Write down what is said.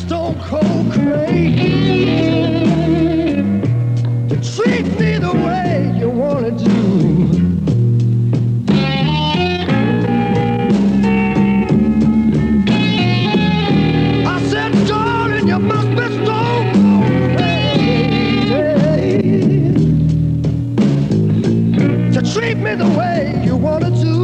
stone cold crazy to treat me the way you wanna do. I said, darling, you must be stone cold crazy to treat me the way you wanna do.